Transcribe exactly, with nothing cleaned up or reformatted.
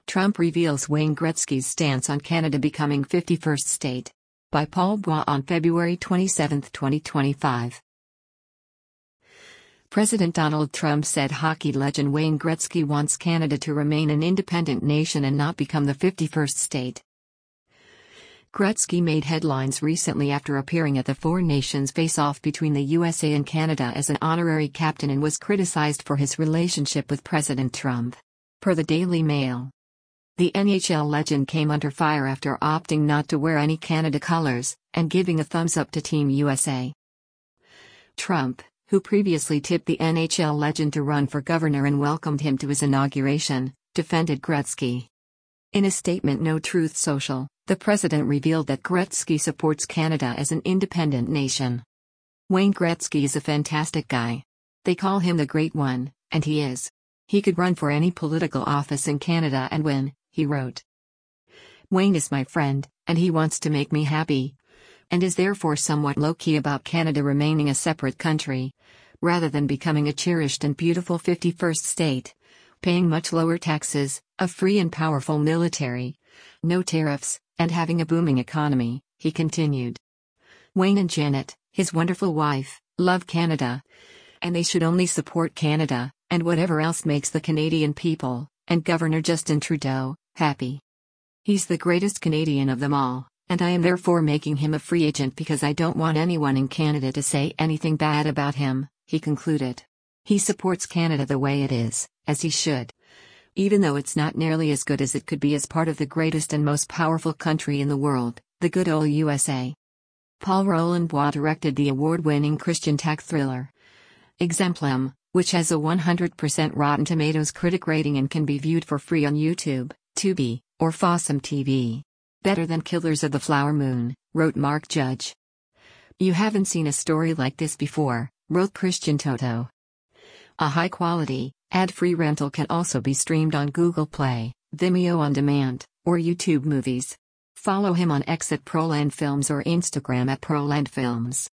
Trump reveals Wayne Gretzky's stance on Canada becoming fifty-first state. By Paul Bois on February twenty-seventh, twenty twenty-five. President Donald Trump said hockey legend Wayne Gretzky wants Canada to remain an independent nation and not become the fifty-first state. Gretzky made headlines recently after appearing at the Four Nations face-off between the U S A and Canada as an honorary captain and was criticized for his relationship with President Trump. Per the Daily Mail, the N H L legend came under fire after opting not to wear any Canada colors, and giving a thumbs-up to Team U S A. Trump, who previously tipped the N H L legend to run for governor and welcomed him to his inauguration, defended Gretzky. In a statement no Truth Social, the president revealed that Gretzky supports Canada as an independent nation. Wayne Gretzky is a fantastic guy. They call him the Great One, and he is. He could run for any political office in Canada and win, he wrote. Wayne is my friend, and he wants to make me happy, and is therefore somewhat low-key about Canada remaining a separate country, rather than becoming a cherished and beautiful fifty-first state, paying much lower taxes, a free and powerful military, no tariffs, and having a booming economy, he continued. Wayne and Janet, his wonderful wife, love Canada, and they should only support Canada, and whatever else makes the Canadian people, and Governor Justin Trudeau, happy. He's the greatest Canadian of them all, and I am therefore making him a free agent because I don't want anyone in Canada to say anything bad about him, he concluded. He supports Canada the way it is, as he should, even though it's not nearly as good as it could be as part of the greatest and most powerful country in the world, the good old U S A. Paul Roland Bois directed the award-winning Christian tech thriller Exemplum, which has a one hundred percent Rotten Tomatoes critic rating and can be viewed for free on YouTube, Tubi, or Fossum T V. Better than Killers of the Flower Moon, wrote Mark Judge. You haven't seen a story like this before, wrote Christian Toto. A high-quality, ad-free rental can also be streamed on Google Play, Vimeo On Demand, or YouTube Movies. Follow him on X at Proland Films or Instagram at Proland Films.